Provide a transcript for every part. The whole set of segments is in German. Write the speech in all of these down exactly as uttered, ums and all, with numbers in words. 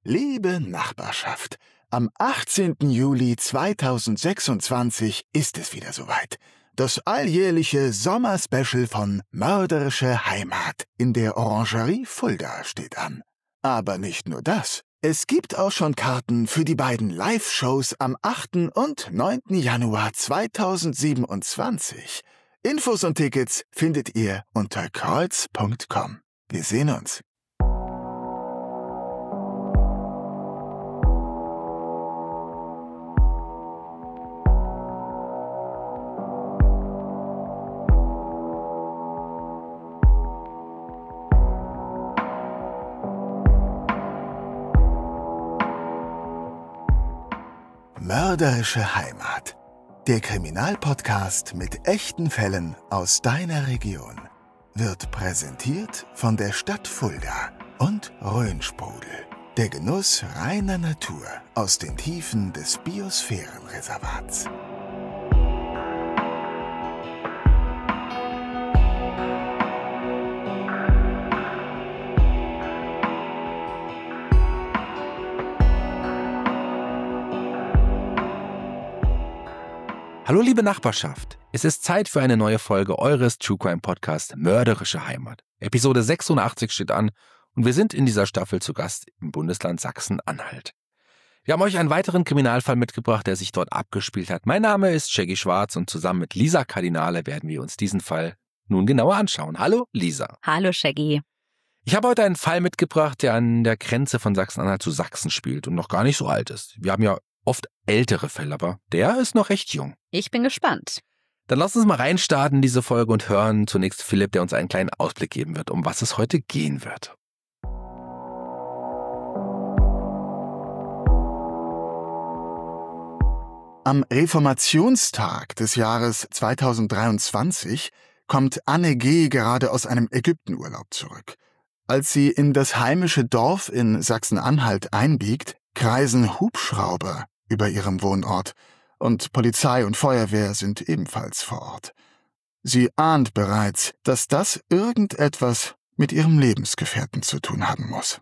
Liebe Nachbarschaft, am achtzehnten Juli zweitausendsechsundzwanzig ist es wieder soweit. Das alljährliche Sommerspecial von Mörderische Heimat in der Orangerie Fulda steht an. Aber nicht nur das. Es gibt auch schon Karten für die beiden Live-Shows am achten und neunten Januar zweitausendsiebenundzwanzig. Infos und Tickets findet ihr unter kreuz punkt com. Wir sehen uns. Mörderische Heimat. Der Kriminalpodcast mit echten Fällen aus deiner Region wird präsentiert von der Stadt Fulda und Rhönsprudel. Der Genuss reiner Natur aus den Tiefen des Biosphärenreservats. Hallo liebe Nachbarschaft, es ist Zeit für eine neue Folge eures True Crime Podcasts Mörderische Heimat. Episode sechsundachtzig steht an und wir sind in dieser Staffel zu Gast im Bundesland Sachsen-Anhalt. Wir haben euch einen weiteren Kriminalfall mitgebracht, der sich dort abgespielt hat. Mein Name ist Shaggy Schwarz und zusammen mit Lisa Kardinale werden wir uns diesen Fall nun genauer anschauen. Hallo Lisa. Hallo Shaggy. Ich habe heute einen Fall mitgebracht, der an der Grenze von Sachsen-Anhalt zu Sachsen spielt und noch gar nicht so alt ist. Wir haben ja oft ältere Fälle, aber der ist noch recht jung. Ich bin gespannt. Dann lass uns mal reinstarten in diese Folge und hören zunächst Philipp, der uns einen kleinen Ausblick geben wird, um was es heute gehen wird. Am Reformationstag des Jahres zweitausenddreiundzwanzig kommt Anne G. gerade aus einem Ägyptenurlaub zurück. Als sie in das heimische Dorf in Sachsen-Anhalt einbiegt, kreisen Hubschrauber über ihrem Wohnort und Polizei und Feuerwehr sind ebenfalls vor Ort. Sie ahnt bereits, dass das irgendetwas mit ihrem Lebensgefährten zu tun haben muss.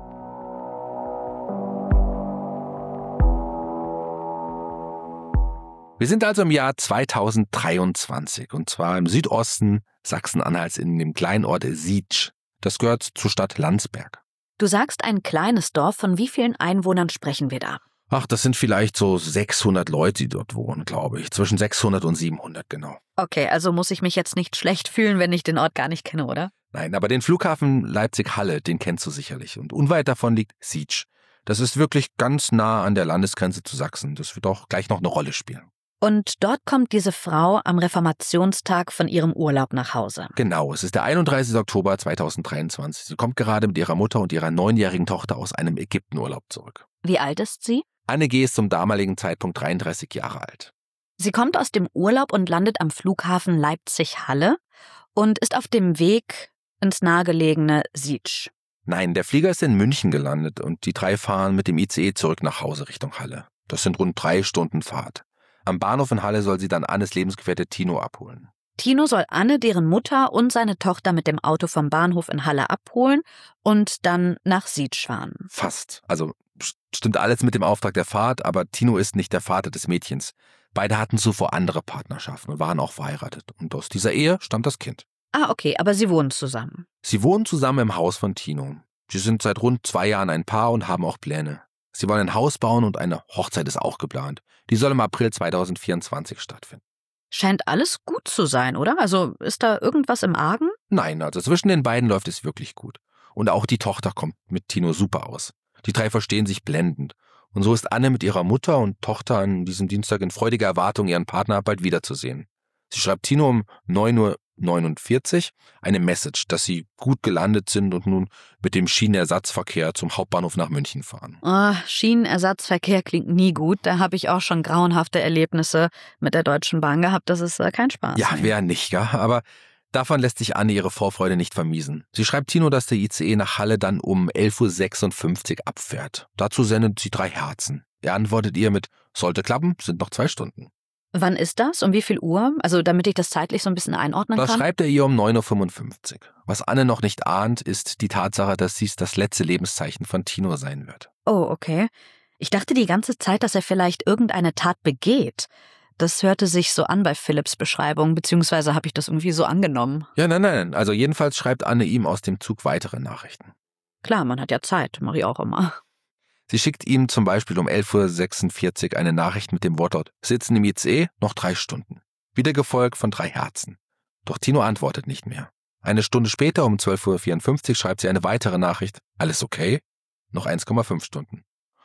Wir sind also im Jahr zweitausenddreiundzwanzig und zwar im Südosten Sachsen-Anhalts in dem kleinen Ort Sietsch. Das gehört zur Stadt Landsberg. Du sagst ein kleines Dorf, von wie vielen Einwohnern sprechen wir da? Ach, das sind vielleicht so sechshundert Leute, die dort wohnen, glaube ich. Zwischen sechshundert und siebenhundert, genau. Okay, also muss ich mich jetzt nicht schlecht fühlen, wenn ich den Ort gar nicht kenne, oder? Nein, aber den Flughafen Leipzig-Halle, den kennst du sicherlich. Und unweit davon liegt Sietsch. Das ist wirklich ganz nah an der Landesgrenze zu Sachsen. Das wird auch gleich noch eine Rolle spielen. Und dort kommt diese Frau am Reformationstag von ihrem Urlaub nach Hause. Genau, es ist der einunddreißigsten Oktober zweitausenddreiundzwanzig. Sie kommt gerade mit ihrer Mutter und ihrer neunjährigen Tochter aus einem Ägyptenurlaub zurück. Wie alt ist sie? Anne G. ist zum damaligen Zeitpunkt dreiunddreißig Jahre alt. Sie kommt aus dem Urlaub und landet am Flughafen Leipzig-Halle und ist auf dem Weg ins nahegelegene Sietsch. Nein, der Flieger ist in München gelandet und die drei fahren mit dem I C E zurück nach Hause Richtung Halle. Das sind rund drei Stunden Fahrt. Am Bahnhof in Halle soll sie dann Annes Lebensgefährte Tino abholen. Tino soll Anne, deren Mutter und seine Tochter mit dem Auto vom Bahnhof in Halle abholen und dann nach Sietsch fahren. Fast. Also stimmt alles mit dem Auftrag der Fahrt, aber Tino ist nicht der Vater des Mädchens. Beide hatten zuvor andere Partnerschaften und waren auch verheiratet. Und aus dieser Ehe stammt das Kind. Ah, okay, aber sie wohnen zusammen. Sie wohnen zusammen im Haus von Tino. Sie sind seit rund zwei Jahren ein Paar und haben auch Pläne. Sie wollen ein Haus bauen und eine Hochzeit ist auch geplant. Die soll im April zweitausendvierundzwanzig stattfinden. Scheint alles gut zu sein, oder? Also ist da irgendwas im Argen? Nein, also zwischen den beiden läuft es wirklich gut. Und auch die Tochter kommt mit Tino super aus. Die drei verstehen sich blendend. Und so ist Anne mit ihrer Mutter und Tochter an diesem Dienstag in freudiger Erwartung, ihren Partner bald wiederzusehen. Sie schreibt Tino um neun Uhr neunundvierzig eine Message, dass sie gut gelandet sind und nun mit dem Schienenersatzverkehr zum Hauptbahnhof nach München fahren. Oh, Schienenersatzverkehr klingt nie gut. Da habe ich auch schon grauenhafte Erlebnisse mit der Deutschen Bahn gehabt. Das ist äh, kein Spaß. Ja, wer nicht, ja. Aber davon lässt sich Anne ihre Vorfreude nicht vermiesen. Sie schreibt Tino, dass der I C E nach Halle dann um elf Uhr sechsundfünfzig abfährt. Dazu sendet sie drei Herzen. Er antwortet ihr mit, sollte klappen, sind noch zwei Stunden. Wann ist das? Um wie viel Uhr? Also damit ich das zeitlich so ein bisschen einordnen Das kann. schreibt er ihr um neun Uhr fünfundfünfzig. Was Anne noch nicht ahnt, ist die Tatsache, dass dies das letzte Lebenszeichen von Tino sein wird. Oh, okay. Ich dachte die ganze Zeit, dass er vielleicht irgendeine Tat begeht. Das hörte sich so an bei Philipps Beschreibung, beziehungsweise habe ich das irgendwie so angenommen. Ja, nein, nein. Also jedenfalls schreibt Anne ihm aus dem Zug weitere Nachrichten. Klar, man hat ja Zeit, mache ich auch immer. Sie schickt ihm zum Beispiel um elf Uhr sechsundvierzig eine Nachricht mit dem Wortlaut »Sitzen im I C E, noch drei Stunden«. Wieder gefolgt von drei Herzen. Doch Tino antwortet nicht mehr. Eine Stunde später, um zwölf Uhr vierundfünfzig, schreibt sie eine weitere Nachricht. »Alles okay? Noch eins Komma fünf Stunden.«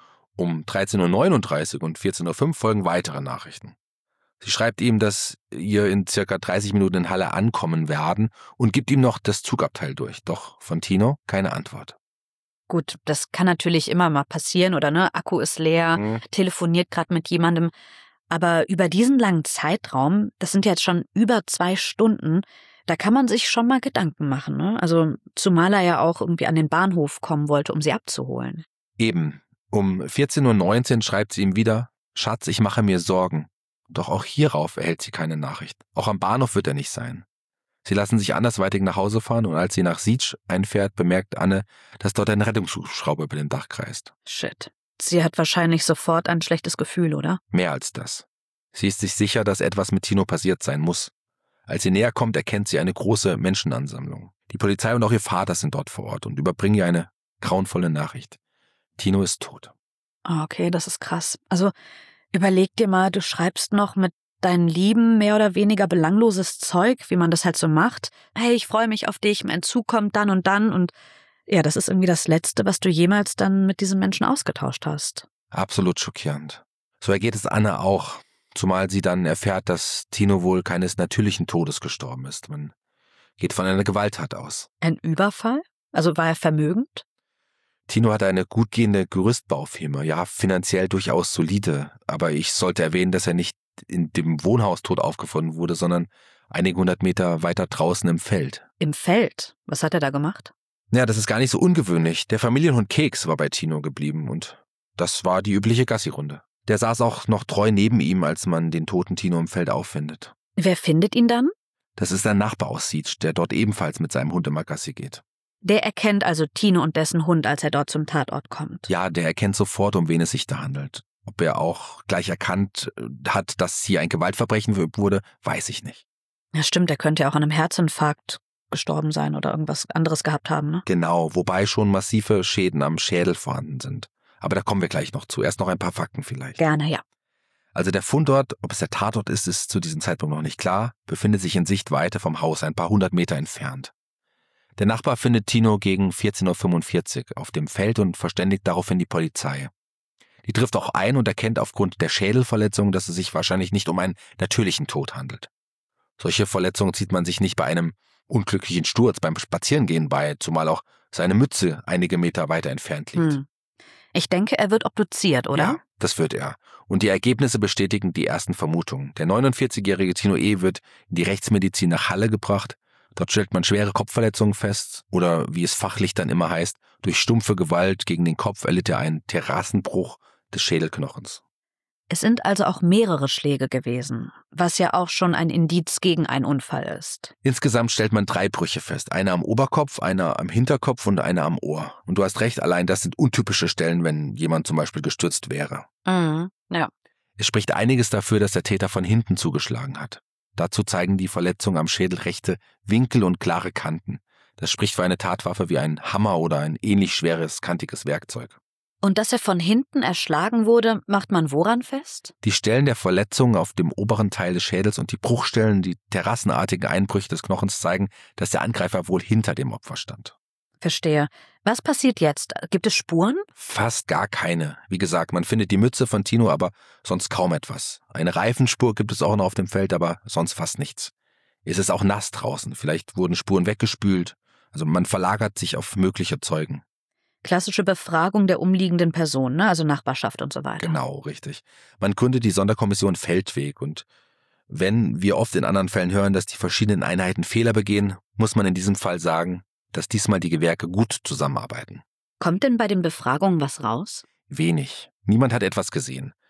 Um dreizehn Uhr neununddreißig und vierzehn Uhr fünf folgen weitere Nachrichten. Sie schreibt ihm, dass ihr in circa dreißig Minuten in Halle ankommen werden und gibt ihm noch das Zugabteil durch. Doch von Tino keine Antwort. Gut, das kann natürlich immer mal passieren, oder ne? Akku ist leer, Mhm. telefoniert gerade mit jemandem. Aber über diesen langen Zeitraum, das sind jetzt schon über zwei Stunden, da kann man sich schon mal Gedanken machen, ne? Also zumal er ja auch irgendwie an den Bahnhof kommen wollte, um sie abzuholen. Eben. Um vierzehn Uhr neunzehn schreibt sie ihm wieder, »Schatz, ich mache mir Sorgen.« Doch auch hierauf erhält sie keine Nachricht. Auch am Bahnhof wird er nicht sein. Sie lassen sich andersweitig nach Hause fahren und als sie nach Sietsch einfährt, bemerkt Anne, dass dort ein Rettungshubschrauber über dem Dach kreist. Shit. Sie hat wahrscheinlich sofort ein schlechtes Gefühl, oder? Mehr als das. Sie ist sich sicher, dass etwas mit Tino passiert sein muss. Als sie näher kommt, erkennt sie eine große Menschenansammlung. Die Polizei und auch ihr Vater sind dort vor Ort und überbringen ihr eine grauenvolle Nachricht. Tino ist tot. Ah, okay, das ist krass. Also überleg dir mal, du schreibst noch mit deinen Lieben mehr oder weniger belangloses Zeug, wie man das halt so macht. Hey, ich freue mich auf dich, mein Zug kommt dann und dann und ja, das ist irgendwie das Letzte, was du jemals dann mit diesem Menschen ausgetauscht hast. Absolut schockierend. So ergeht es Anne auch, zumal sie dann erfährt, dass Tino wohl keines natürlichen Todes gestorben ist. Man geht von einer Gewalttat aus. Ein Überfall? Also war er vermögend? Tino hatte eine gut gehende Gerüstbaufirma, ja, finanziell durchaus solide, aber ich sollte erwähnen, dass er nicht in dem Wohnhaus tot aufgefunden wurde, sondern einige hundert Meter weiter draußen im Feld. Im Feld? Was hat er da gemacht? Ja, das ist gar nicht so ungewöhnlich. Der Familienhund Keks war bei Tino geblieben und das war die übliche Gassi-Runde. Der saß auch noch treu neben ihm, als man den toten Tino im Feld auffindet. Wer findet ihn dann? Das ist ein Nachbar aus Sietsch, der dort ebenfalls mit seinem Hund immer Gassi geht. Der erkennt also Tino und dessen Hund, als er dort zum Tatort kommt. Ja, der erkennt sofort, um wen es sich da handelt. Ob er auch gleich erkannt hat, dass hier ein Gewaltverbrechen verübt wurde, weiß ich nicht. Ja, stimmt, er könnte ja auch an einem Herzinfarkt gestorben sein oder irgendwas anderes gehabt haben, ne? Genau, wobei schon massive Schäden am Schädel vorhanden sind. Aber da kommen wir gleich noch zu. Erst noch ein paar Fakten vielleicht. Gerne, ja. Also der Fundort, ob es der Tatort ist, ist zu diesem Zeitpunkt noch nicht klar, befindet sich in Sichtweite vom Haus ein paar hundert Meter entfernt. Der Nachbar findet Tino gegen vierzehn Uhr fünfundvierzig auf dem Feld und verständigt daraufhin die Polizei. Die trifft auch ein und erkennt aufgrund der Schädelverletzung, dass es sich wahrscheinlich nicht um einen natürlichen Tod handelt. Solche Verletzungen zieht man sich nicht bei einem unglücklichen Sturz beim Spazierengehen bei, zumal auch seine Mütze einige Meter weiter entfernt liegt. Hm. Ich denke, er wird obduziert, oder? Ja, das wird er. Und die Ergebnisse bestätigen die ersten Vermutungen. Der neunundvierzigjährige Tino E. wird in die Rechtsmedizin nach Halle gebracht. Dort stellt man schwere Kopfverletzungen fest oder, wie es fachlich dann immer heißt, durch stumpfe Gewalt gegen den Kopf erlitt er einen Terrassenbruch des Schädelknochens. Es sind also auch mehrere Schläge gewesen, was ja auch schon ein Indiz gegen einen Unfall ist. Insgesamt stellt man drei Brüche fest. Einer am Oberkopf, einer am Hinterkopf und einer am Ohr. Und du hast recht, allein das sind untypische Stellen, wenn jemand zum Beispiel gestürzt wäre. Mhm, ja. Es spricht einiges dafür, dass der Täter von hinten zugeschlagen hat. Dazu zeigen die Verletzungen am Schädel rechte Winkel und klare Kanten. Das spricht für eine Tatwaffe wie ein Hammer oder ein ähnlich schweres, kantiges Werkzeug. Und dass er von hinten erschlagen wurde, macht man woran fest? Die Stellen der Verletzungen auf dem oberen Teil des Schädels und die Bruchstellen, die terrassenartigen Einbrüche des Knochens zeigen, dass der Angreifer wohl hinter dem Opfer stand. Verstehe. Was passiert jetzt? Gibt es Spuren? Fast gar keine. Wie gesagt, man findet die Mütze von Tino, aber sonst kaum etwas. Eine Reifenspur gibt es auch noch auf dem Feld, aber sonst fast nichts. Es ist auch nass draußen. Vielleicht wurden Spuren weggespült. Also man verlagert sich auf mögliche Zeugen. Klassische Befragung der umliegenden Personen, ne? Also Nachbarschaft und so weiter. Genau, richtig. Man gründet die Sonderkommission Feldweg und wenn wir oft in anderen Fällen hören, dass die verschiedenen Einheiten Fehler begehen, muss man in diesem Fall sagen, dass diesmal die Gewerke gut zusammenarbeiten. Kommt denn bei den Befragungen was raus? Wenig. Niemand hat etwas gesehen.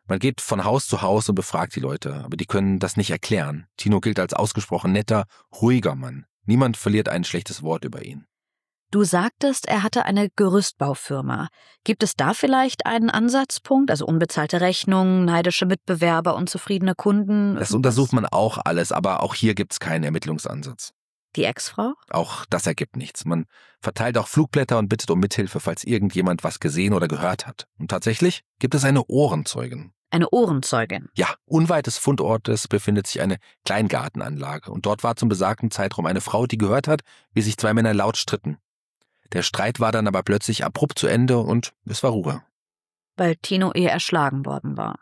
Man geht von Haus zu Haus und befragt die Leute, aber die können das nicht erklären. Tino gilt als ausgesprochen netter, ruhiger Mann. Niemand verliert ein schlechtes Wort über ihn. Du sagtest, er hatte eine Gerüstbaufirma. Gibt es da vielleicht einen Ansatzpunkt? Also unbezahlte Rechnungen, neidische Mitbewerber, unzufriedene Kunden? Das untersucht man auch alles, aber auch hier gibt's keinen Ermittlungsansatz. Die Ex-Frau? Auch das ergibt nichts. Man verteilt auch Flugblätter und bittet um Mithilfe, falls irgendjemand was gesehen oder gehört hat. Und tatsächlich gibt es eine Ohrenzeugin. Eine Ohrenzeugin? Ja, unweit des Fundortes befindet sich eine Kleingartenanlage. Und dort war zum besagten Zeitraum eine Frau, die gehört hat, wie sich zwei Männer laut stritten. Der Streit war dann aber plötzlich abrupt zu Ende und es war Ruhe. Weil Tino eher erschlagen worden war.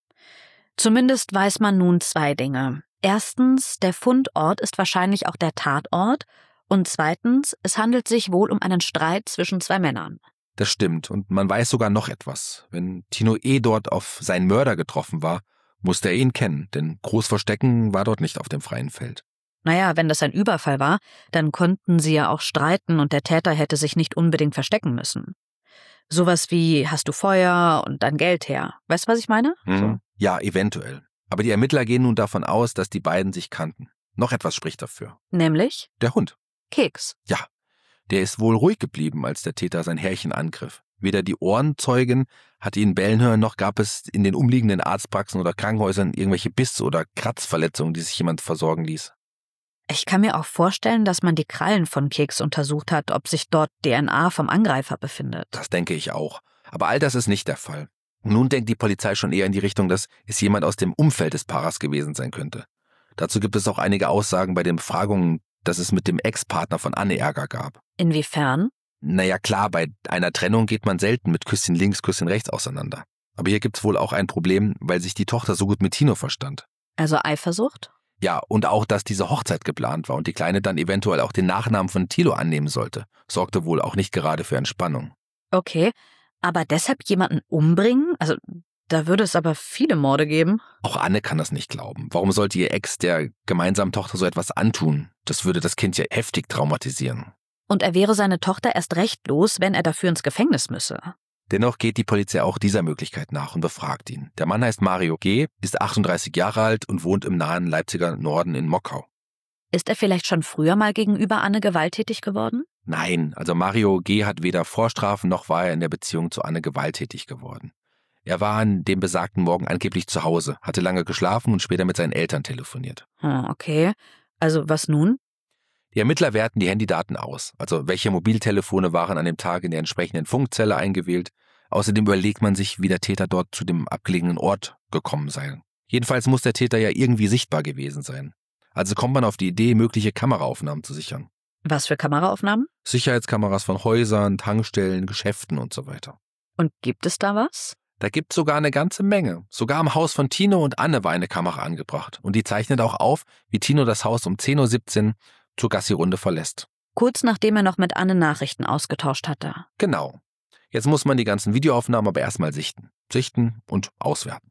Zumindest weiß man nun zwei Dinge. Erstens, der Fundort ist wahrscheinlich auch der Tatort. Und zweitens, es handelt sich wohl um einen Streit zwischen zwei Männern. Das stimmt. Und man weiß sogar noch etwas. Wenn Tino eh dort auf seinen Mörder getroffen war, musste er ihn kennen, denn Großverstecken war dort nicht auf dem freien Feld. Naja, wenn das ein Überfall war, dann konnten sie ja auch streiten und der Täter hätte sich nicht unbedingt verstecken müssen. Sowas wie, hast du Feuer und dann Geld her. Weißt du, was ich meine? Mhm. So. Ja, eventuell. Aber die Ermittler gehen nun davon aus, dass die beiden sich kannten. Noch etwas spricht dafür. Nämlich? Der Hund. Keks. Ja, der ist wohl ruhig geblieben, als der Täter sein Herrchen angriff. Weder die Ohrenzeugin hatte ihn bellen hören, noch gab es in den umliegenden Arztpraxen oder Krankenhäusern irgendwelche Biss- oder Kratzverletzungen, die sich jemand versorgen ließ. Ich kann mir auch vorstellen, dass man die Krallen von Keks untersucht hat, ob sich dort D N A vom Angreifer befindet. Das denke ich auch. Aber all das ist nicht der Fall. Nun denkt die Polizei schon eher in die Richtung, dass es jemand aus dem Umfeld des Paares gewesen sein könnte. Dazu gibt es auch einige Aussagen bei den Befragungen, dass es mit dem Ex-Partner von Anne Ärger gab. Inwiefern? Naja klar, bei einer Trennung geht man selten mit Küsschen links, Küsschen rechts auseinander. Aber hier gibt's wohl auch ein Problem, weil sich die Tochter so gut mit Tino verstand. Also Eifersucht? Ja, und auch, dass diese Hochzeit geplant war und die Kleine dann eventuell auch den Nachnamen von Tilo annehmen sollte, sorgte wohl auch nicht gerade für Entspannung. Okay, aber deshalb jemanden umbringen? Also, da würde es aber viele Morde geben. Auch Anne kann das nicht glauben. Warum sollte ihr Ex der gemeinsamen Tochter so etwas antun? Das würde das Kind ja heftig traumatisieren. Und er wäre seine Tochter erst recht los, wenn er dafür ins Gefängnis müsse. Dennoch geht die Polizei auch dieser Möglichkeit nach und befragt ihn. Der Mann heißt Mario G., ist achtunddreißig Jahre alt und wohnt im nahen Leipziger Norden in Mockau. Ist er vielleicht schon früher mal gegenüber Anne gewalttätig geworden? Nein, also Mario G. hat weder Vorstrafen noch war er in der Beziehung zu Anne gewalttätig geworden. Er war an dem besagten Morgen angeblich zu Hause, hatte lange geschlafen und später mit seinen Eltern telefoniert. Hm, okay. Also was nun? Die Ermittler werten die Handydaten aus, also welche Mobiltelefone waren an dem Tag in der entsprechenden Funkzelle eingewählt. Außerdem überlegt man sich, wie der Täter dort zu dem abgelegenen Ort gekommen sei. Jedenfalls muss der Täter ja irgendwie sichtbar gewesen sein. Also kommt man auf die Idee, mögliche Kameraaufnahmen zu sichern. Was für Kameraaufnahmen? Sicherheitskameras von Häusern, Tankstellen, Geschäften und so weiter. Und gibt es da was? Da gibt's sogar eine ganze Menge. Sogar am Haus von Tino und Anne war eine Kamera angebracht. Und die zeichnet auch auf, wie Tino das Haus um zehn Uhr siebzehn zur Gassi-Runde verlässt. Kurz nachdem er noch mit Anne Nachrichten ausgetauscht hatte. Genau. Jetzt muss man die ganzen Videoaufnahmen aber erstmal sichten. Sichten und auswerten.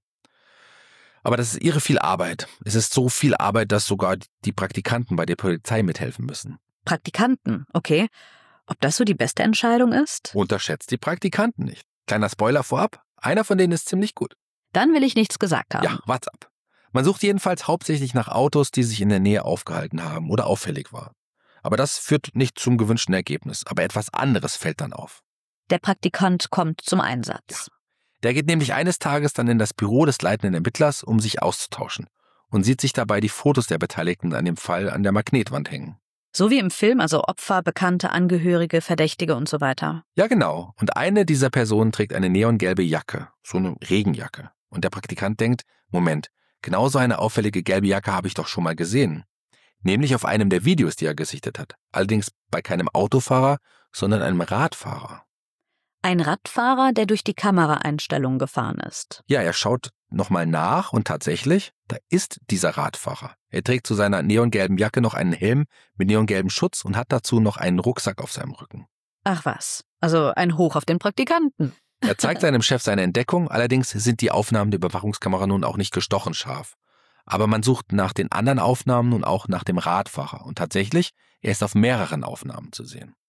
Aber das ist irre viel Arbeit. Es ist so viel Arbeit, dass sogar die Praktikanten bei der Polizei mithelfen müssen. Praktikanten, okay. Ob das so die beste Entscheidung ist? Unterschätzt die Praktikanten nicht. Kleiner Spoiler vorab, einer von denen ist ziemlich gut. Dann will ich nichts gesagt haben. Ja, wart's ab. Man sucht jedenfalls hauptsächlich nach Autos, die sich in der Nähe aufgehalten haben oder auffällig waren. Aber das führt nicht zum gewünschten Ergebnis. Aber etwas anderes fällt dann auf. Der Praktikant kommt zum Einsatz. Ja. Der geht nämlich eines Tages dann in das Büro des leitenden Ermittlers, um sich auszutauschen. Und sieht sich dabei die Fotos der Beteiligten an dem Fall an der Magnetwand hängen. So wie im Film, also Opfer, Bekannte, Angehörige, Verdächtige und so weiter. Ja, genau. Und eine dieser Personen trägt eine neongelbe Jacke, so eine Regenjacke. Und der Praktikant denkt, Moment, genau so eine auffällige gelbe Jacke habe ich doch schon mal gesehen. Nämlich auf einem der Videos, die er gesichtet hat. Allerdings bei keinem Autofahrer, sondern einem Radfahrer. Ein Radfahrer, der durch die Kameraeinstellungen gefahren ist. Ja, er schaut nochmal nach und tatsächlich, da ist dieser Radfahrer. Er trägt zu seiner neongelben Jacke noch einen Helm mit neongelbem Schutz und hat dazu noch einen Rucksack auf seinem Rücken. Ach was, also ein Hoch auf den Praktikanten. Er zeigt seinem Chef seine Entdeckung, allerdings sind die Aufnahmen der Überwachungskamera nun auch nicht gestochen scharf. Aber man sucht nach den anderen Aufnahmen nun auch nach dem Radfahrer und tatsächlich, er ist auf mehreren Aufnahmen zu sehen.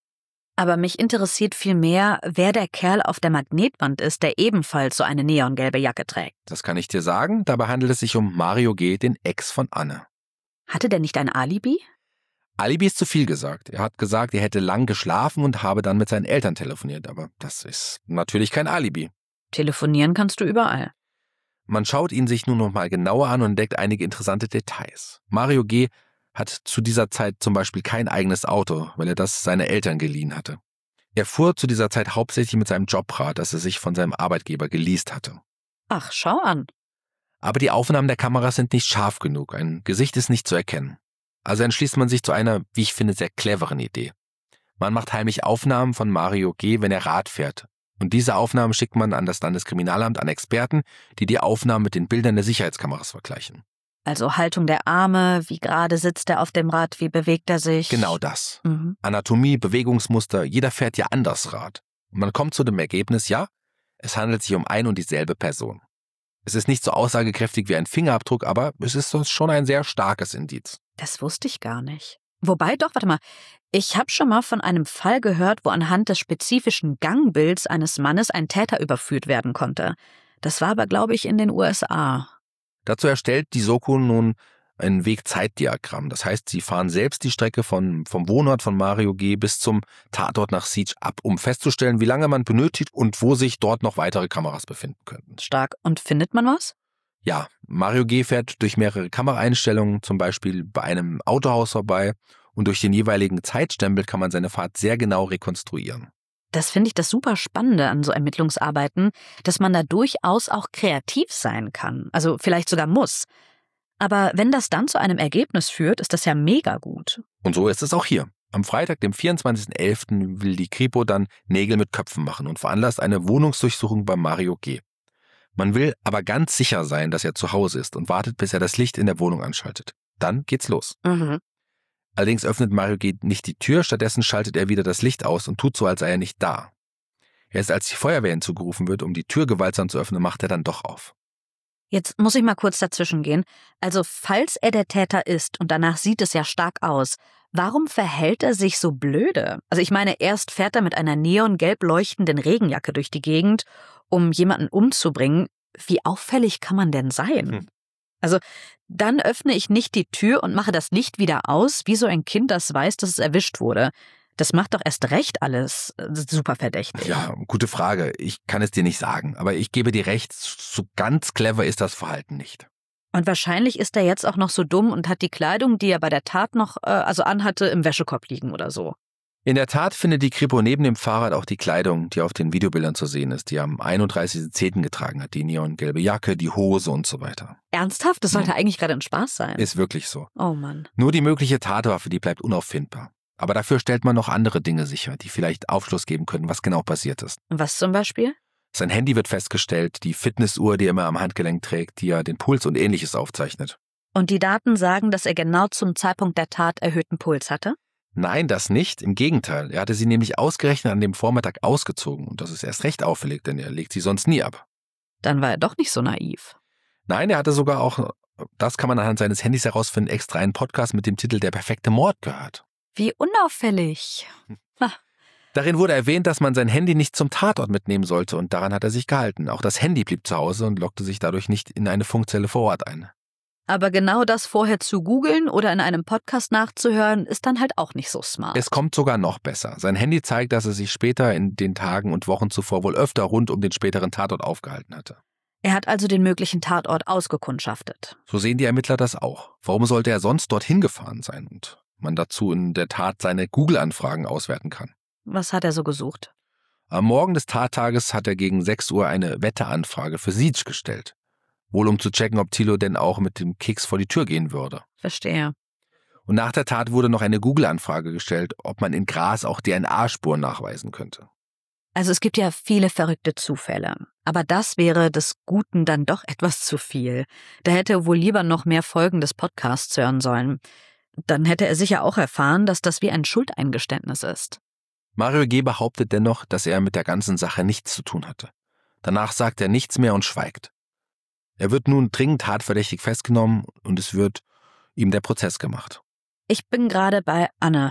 Aber mich interessiert viel mehr, wer der Kerl auf der Magnetwand ist, der ebenfalls so eine neongelbe Jacke trägt. Das kann ich dir sagen. Dabei handelt es sich um Mario G., den Ex von Anne. Hatte der nicht ein Alibi? Alibi ist zu viel gesagt. Er hat gesagt, er hätte lang geschlafen und habe dann mit seinen Eltern telefoniert. Aber das ist natürlich kein Alibi. Telefonieren kannst du überall. Man schaut ihn sich nun noch mal genauer an und entdeckt einige interessante Details. Mario G. hat zu dieser Zeit zum Beispiel kein eigenes Auto, weil er das seine Eltern geliehen hatte. Er fuhr zu dieser Zeit hauptsächlich mit seinem Jobrad, das er sich von seinem Arbeitgeber geleast hatte. Ach, schau an. Aber die Aufnahmen der Kameras sind nicht scharf genug, ein Gesicht ist nicht zu erkennen. Also entschließt man sich zu einer, wie ich finde, sehr cleveren Idee. Man macht heimlich Aufnahmen von Mario G., wenn er Rad fährt. Und diese Aufnahmen schickt man an das Landeskriminalamt an Experten, die die Aufnahmen mit den Bildern der Sicherheitskameras vergleichen. Also Haltung der Arme, wie gerade sitzt er auf dem Rad, wie bewegt er sich? Genau das. Mhm. Anatomie, Bewegungsmuster, jeder fährt ja anders Rad. Und man kommt zu dem Ergebnis, ja, es handelt sich um ein und dieselbe Person. Es ist nicht so aussagekräftig wie ein Fingerabdruck, aber es ist schon ein sehr starkes Indiz. Das wusste ich gar nicht. Wobei doch, warte mal, ich habe schon mal von einem Fall gehört, wo anhand des spezifischen Gangbilds eines Mannes ein Täter überführt werden konnte. Das war aber, glaube ich, in den U S A. Dazu erstellt die Soko nun ein Weg-Zeit-Diagramm. Das heißt, sie fahren selbst die Strecke von, vom Wohnort von Mario G. bis zum Tatort nach Siege ab, um festzustellen, wie lange man benötigt und wo sich dort noch weitere Kameras befinden könnten. Stark. Und findet man was? Ja, Mario G. fährt durch mehrere Kameraeinstellungen, zum Beispiel bei einem Autohaus vorbei, und durch den jeweiligen Zeitstempel kann man seine Fahrt sehr genau rekonstruieren. Das finde ich das super Spannende an so Ermittlungsarbeiten, dass man da durchaus auch kreativ sein kann. Also vielleicht sogar muss. Aber wenn das dann zu einem Ergebnis führt, ist das ja mega gut. Und so ist es auch hier. Am Freitag, dem vierundzwanzigsten elften will die Kripo dann Nägel mit Köpfen machen und veranlasst eine Wohnungsdurchsuchung bei Mario G. Man will aber ganz sicher sein, dass er zu Hause ist und wartet, bis er das Licht in der Wohnung anschaltet. Dann geht's los. Mhm. Allerdings öffnet Mario G. nicht die Tür, stattdessen schaltet er wieder das Licht aus und tut so, als sei er nicht da. Erst als die Feuerwehr hinzugerufen wird, um die Tür gewaltsam zu öffnen, macht er dann doch auf. Jetzt muss ich mal kurz dazwischen gehen. Also falls er der Täter ist, und danach sieht es ja stark aus, warum verhält er sich so blöde? Also ich meine, erst fährt er mit einer neongelb leuchtenden Regenjacke durch die Gegend, um jemanden umzubringen. Wie auffällig kann man denn sein? Hm. Also dann öffne ich nicht die Tür und mache das Licht wieder aus, wie so ein Kind, das weiß, dass es erwischt wurde. Das macht doch erst recht alles super verdächtig. Ja, gute Frage. Ich kann es dir nicht sagen, aber ich gebe dir recht, so ganz clever ist das Verhalten nicht. Und wahrscheinlich ist er jetzt auch noch so dumm und hat die Kleidung, die er bei der Tat noch äh, also anhatte, im Wäschekorb liegen oder so. In der Tat findet die Kripo neben dem Fahrrad auch die Kleidung, die auf den Videobildern zu sehen ist, die er am einunddreißigsten zehnten getragen hat. Die neongelbe Jacke, die Hose und so weiter. Ernsthaft? Das sollte ja eigentlich gerade ein Spaß sein. Ist wirklich so. Oh Mann. Nur die mögliche Tatwaffe, die bleibt unauffindbar. Aber dafür stellt man noch andere Dinge sicher, die vielleicht Aufschluss geben können, was genau passiert ist. Was zum Beispiel? Sein Handy wird festgestellt, die Fitnessuhr, die er immer am Handgelenk trägt, die ja den Puls und Ähnliches aufzeichnet. Und die Daten sagen, dass er genau zum Zeitpunkt der Tat erhöhten Puls hatte? Nein, das nicht. Im Gegenteil. Er hatte sie nämlich ausgerechnet an dem Vormittag ausgezogen. Und das ist erst recht auffällig, denn er legt sie sonst nie ab. Dann war er doch nicht so naiv. Nein, er hatte sogar auch, das kann man anhand seines Handys herausfinden, extra einen Podcast mit dem Titel Der perfekte Mord gehört. Wie unauffällig. Ha. Darin wurde erwähnt, dass man sein Handy nicht zum Tatort mitnehmen sollte und daran hat er sich gehalten. Auch das Handy blieb zu Hause und lockte sich dadurch nicht in eine Funkzelle vor Ort ein. Aber genau das vorher zu googeln oder in einem Podcast nachzuhören, ist dann halt auch nicht so smart. Es kommt sogar noch besser. Sein Handy zeigt, dass er sich später in den Tagen und Wochen zuvor wohl öfter rund um den späteren Tatort aufgehalten hatte. Er hat also den möglichen Tatort ausgekundschaftet. So sehen die Ermittler das auch. Warum sollte er sonst dorthin gefahren sein und man dazu in der Tat seine Google-Anfragen auswerten kann? Was hat er so gesucht? Am Morgen des Tattages hat er gegen sechs Uhr eine Wetteanfrage für Siege gestellt. Wohl um zu checken, ob Thilo denn auch mit dem Keks vor die Tür gehen würde. Verstehe. Und nach der Tat wurde noch eine Google-Anfrage gestellt, ob man in Gras auch D N A-Spuren nachweisen könnte. Also es gibt ja viele verrückte Zufälle. Aber das wäre des Guten dann doch etwas zu viel. Da hätte er wohl lieber noch mehr Folgen des Podcasts hören sollen. Dann hätte er sicher auch erfahren, dass das wie ein Schuldeingeständnis ist. Mario G. behauptet dennoch, dass er mit der ganzen Sache nichts zu tun hatte. Danach sagt er nichts mehr und schweigt. Er wird nun dringend tatverdächtig festgenommen und es wird ihm der Prozess gemacht. Ich bin gerade bei Anne.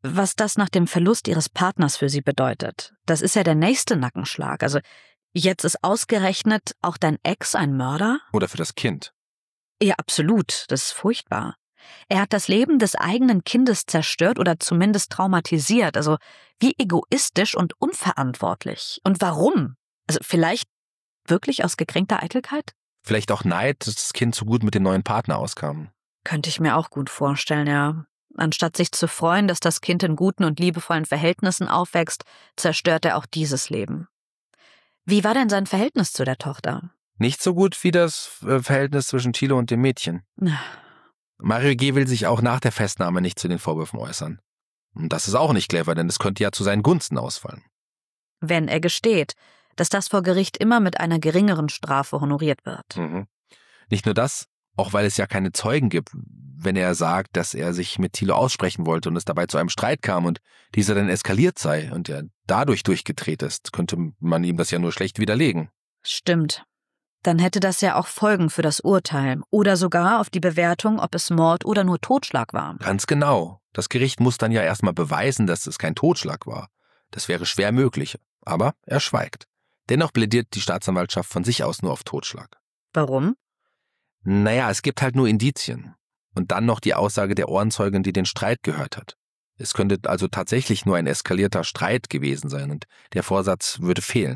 was das nach dem Verlust ihres Partners für sie bedeutet. Das ist ja der nächste Nackenschlag. Also jetzt ist ausgerechnet auch dein Ex ein Mörder? Oder für das Kind. Ja, absolut. Das ist furchtbar. Er hat das Leben des eigenen Kindes zerstört oder zumindest traumatisiert. Also wie egoistisch und unverantwortlich. Und warum? Also vielleicht wirklich aus gekränkter Eitelkeit? Vielleicht auch Neid, dass das Kind so gut mit dem neuen Partner auskam. Könnte ich mir auch gut vorstellen, ja. Anstatt sich zu freuen, dass das Kind in guten und liebevollen Verhältnissen aufwächst, zerstört er auch dieses Leben. Wie war denn sein Verhältnis zu der Tochter? Nicht so gut wie das Verhältnis zwischen Thilo und dem Mädchen. Mario G. will sich auch nach der Festnahme nicht zu den Vorwürfen äußern. Und das ist auch nicht clever, denn es könnte ja zu seinen Gunsten ausfallen. Wenn er gesteht, dass das vor Gericht immer mit einer geringeren Strafe honoriert wird. Mhm. Nicht nur das, auch weil es ja keine Zeugen gibt, wenn er sagt, dass er sich mit Thilo aussprechen wollte und es dabei zu einem Streit kam und dieser dann eskaliert sei und er dadurch durchgedreht ist, könnte man ihm das ja nur schlecht widerlegen. Stimmt. Dann hätte das ja auch Folgen für das Urteil oder sogar auf die Bewertung, ob es Mord oder nur Totschlag war. Ganz genau. Das Gericht muss dann ja erstmal beweisen, dass es kein Totschlag war. Das wäre schwer möglich, aber er schweigt. Dennoch plädiert die Staatsanwaltschaft von sich aus nur auf Totschlag. Warum? Naja, es gibt halt nur Indizien. Und dann noch die Aussage der Ohrenzeugin, die den Streit gehört hat. Es könnte also tatsächlich nur ein eskalierter Streit gewesen sein und der Vorsatz würde fehlen.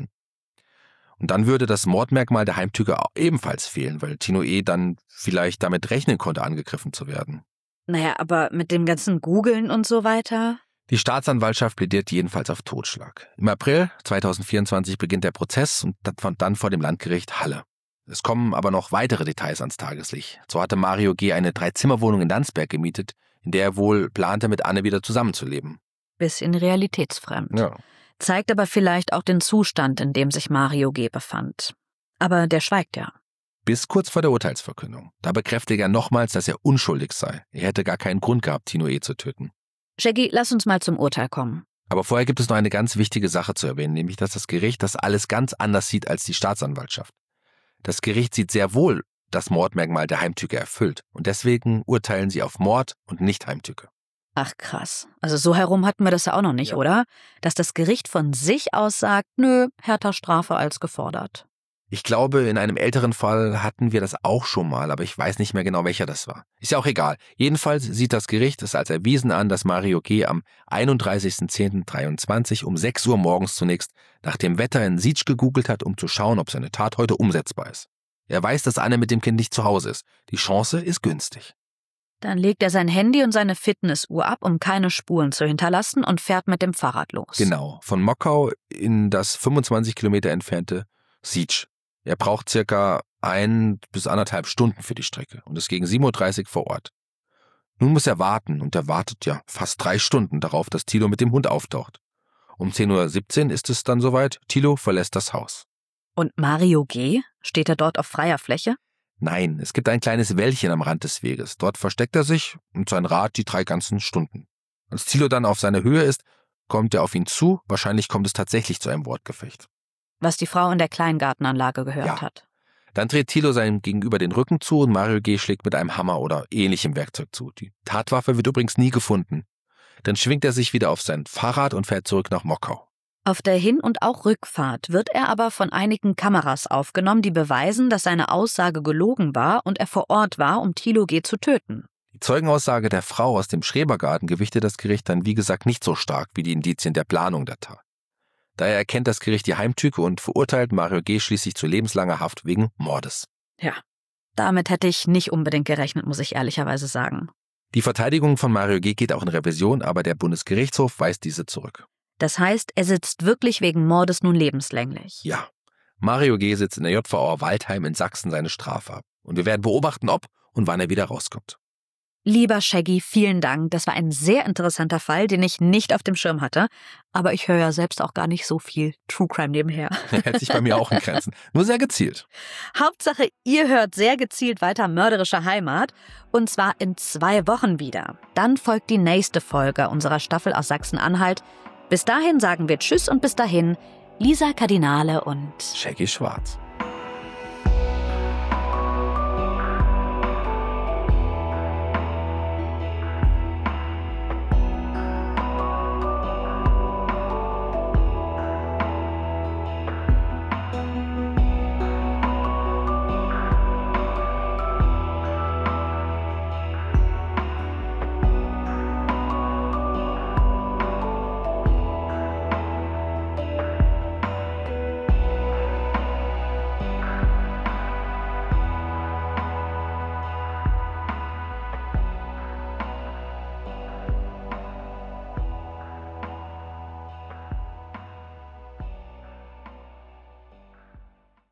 Und dann würde das Mordmerkmal der Heimtücke ebenfalls fehlen, weil Tino E. dann vielleicht damit rechnen konnte, angegriffen zu werden. Naja, aber mit dem ganzen Googeln und so weiter? Die Staatsanwaltschaft plädiert jedenfalls auf Totschlag. Im April zweitausendvierundzwanzig beginnt der Prozess und dann vor dem Landgericht Halle. Es kommen aber noch weitere Details ans Tageslicht. So hatte Mario G. eine Dreizimmerwohnung in Landsberg gemietet, in der er wohl plante, mit Anne wieder zusammenzuleben. Bisschen realitätsfremd. Ja. Zeigt aber vielleicht auch den Zustand, in dem sich Mario G. befand. Aber der schweigt ja. Bis kurz vor der Urteilsverkündung. Da bekräftigt er nochmals, dass er unschuldig sei. Er hätte gar keinen Grund gehabt, Tino E. zu töten. Shaggy, lass uns mal zum Urteil kommen. Aber vorher gibt es noch eine ganz wichtige Sache zu erwähnen, nämlich dass das Gericht das alles ganz anders sieht als die Staatsanwaltschaft. Das Gericht sieht sehr wohl das Mordmerkmal der Heimtücke erfüllt und deswegen urteilen sie auf Mord und nicht Heimtücke. Ach krass. Also so herum hatten wir das ja auch noch nicht, Ja. oder? Dass das Gericht von sich aus sagt, nö, härter Strafe als gefordert. Ich glaube, in einem älteren Fall hatten wir das auch schon mal, aber ich weiß nicht mehr genau, welcher das war. Ist ja auch egal. Jedenfalls sieht das Gericht es als erwiesen an, dass Mario G. am einunddreißigsten zehnten dreiundzwanzig um sechs Uhr morgens zunächst nach dem Wetter in Sietsch gegoogelt hat, um zu schauen, ob seine Tat heute umsetzbar ist. Er weiß, dass Anne mit dem Kind nicht zu Hause ist. Die Chance ist günstig. Dann legt er sein Handy und seine Fitnessuhr ab, um keine Spuren zu hinterlassen und fährt mit dem Fahrrad los. Genau, von Mockau in das fünfundzwanzig Kilometer entfernte Sietsch. Er braucht circa ein bis anderthalb Stunden für die Strecke und ist gegen sieben Uhr dreißig vor Ort. Nun muss er warten und er wartet ja fast drei Stunden darauf, dass Thilo mit dem Hund auftaucht. Um zehn Uhr siebzehn ist es dann soweit, Thilo verlässt das Haus. Und Mario G.? Steht er dort auf freier Fläche? Nein, es gibt ein kleines Wäldchen am Rand des Weges. Dort versteckt er sich und sein Rad die drei ganzen Stunden. Als Thilo dann auf seiner Höhe ist, kommt er auf ihn zu. Wahrscheinlich kommt es tatsächlich zu einem Wortgefecht. Was die Frau in der Kleingartenanlage gehört Ja. hat. Dann dreht Thilo seinem Gegenüber den Rücken zu und Mario G. schlägt mit einem Hammer oder ähnlichem Werkzeug zu. Die Tatwaffe wird übrigens nie gefunden. Dann schwingt er sich wieder auf sein Fahrrad und fährt zurück nach Mockau. Auf der Hin- und auch Rückfahrt wird er aber von einigen Kameras aufgenommen, die beweisen, dass seine Aussage gelogen war und er vor Ort war, um Thilo G. zu töten. Die Zeugenaussage der Frau aus dem Schrebergarten gewichtet das Gericht dann wie gesagt nicht so stark wie die Indizien der Planung der Tat. Daher erkennt das Gericht die Heimtücke und verurteilt Mario G. schließlich zu lebenslanger Haft wegen Mordes. Ja, damit hätte ich nicht unbedingt gerechnet, muss ich ehrlicherweise sagen. Die Verteidigung von Mario G. geht auch in Revision, aber der Bundesgerichtshof weist diese zurück. Das heißt, er sitzt wirklich wegen Mordes nun lebenslänglich. Ja, Mario G. sitzt in der J V A Waldheim in Sachsen seine Strafe ab. Und wir werden beobachten, ob und wann er wieder rauskommt. Lieber Shaggy, vielen Dank. Das war ein sehr interessanter Fall, den ich nicht auf dem Schirm hatte. Aber ich höre ja selbst auch gar nicht so viel True Crime nebenher. Hält sich bei mir auch in Grenzen. Nur sehr gezielt. Hauptsache, ihr hört sehr gezielt weiter Mörderische Heimat. Und zwar in zwei Wochen wieder. Dann folgt die nächste Folge unserer Staffel aus Sachsen-Anhalt. Bis dahin sagen wir Tschüss und bis dahin, Lisa Kardinale und Shaggy Schwarz.